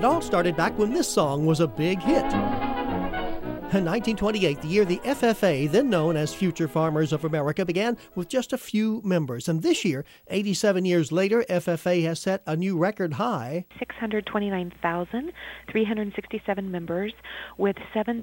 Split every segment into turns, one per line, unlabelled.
It all started back when this song was a big hit. In 1928, the year the FFA, then known as Future Farmers of America, began with just a few members. And this year, 87 years later, FFA has set a new record high.
629,367 members with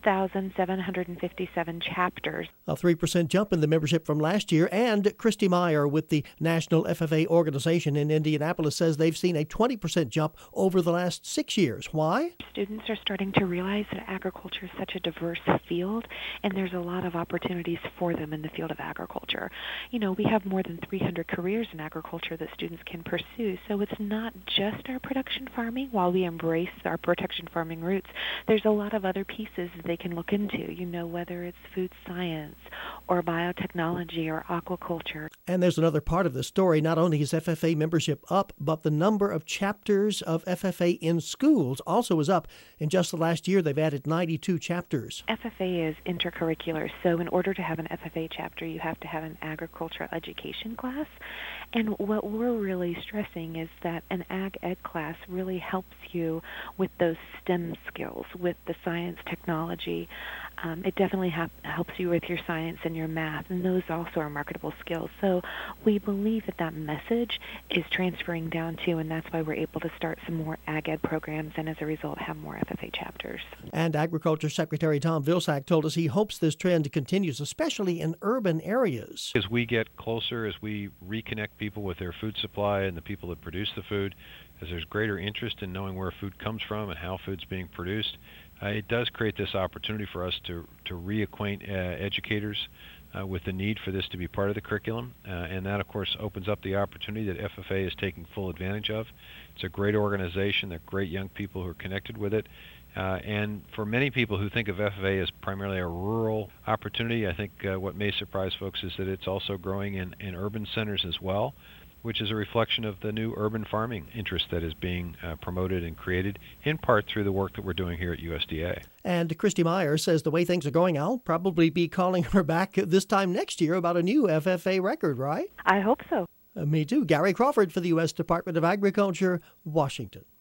7,757 chapters.
A 3% jump in the membership from last year. And Christy Meyer with the National FFA organization in Indianapolis says they've seen a 20% jump over the last 6 years. Why?
Students are starting to realize that agriculture is such a diverse field, and there's a lot of opportunities for them in the field of agriculture. You know, we have more than 300 careers in agriculture that students can pursue, so it's not just our production farming. While we embrace our production farming roots, there's a lot of other pieces that they can look into, you know, whether it's food science or biotechnology or aquaculture.
And there's another part of the story. Not only is FFA membership up, but the number of chapters of FFA in schools also is up. In just the last year, they've added 92 chapters.
FFA is intercurricular, so in order to have an FFA chapter, you have to have an agricultural education class. And what we're really stressing is that an ag ed class really helps you with those STEM skills, with the science, technology. It definitely helps you with your science and your math, and those also are marketable skills. So we believe that that message is transferring down too, and that's why we're able to start some more ag ed programs and as a result have more FFA chapters.
And Agriculture Secretary Tom Vilsack told us he hopes this trend continues, especially in urban areas.
As we get closer, as we reconnect people with their food supply and the people that produce the food, as there's greater interest in knowing where food comes from and how food's being produced, it does create this opportunity for us to reacquaint educators with the need for this to be part of the curriculum. And that, of course, opens up the opportunity that FFA is taking full advantage of. It's a great organization. There are great young people who are connected with it. And for many people who think of FFA as primarily a rural opportunity, I think what may surprise folks is that it's also growing in urban centers as well, which is a reflection of the new urban farming interest that is being promoted and created, in part through the work that we're doing here at USDA.
And Christy Meyer says the way things are going, I'll probably be calling her back this time next year about a new FFA record, right?
I hope so.
Me too. Gary Crawford for the U.S. Department of Agriculture, Washington.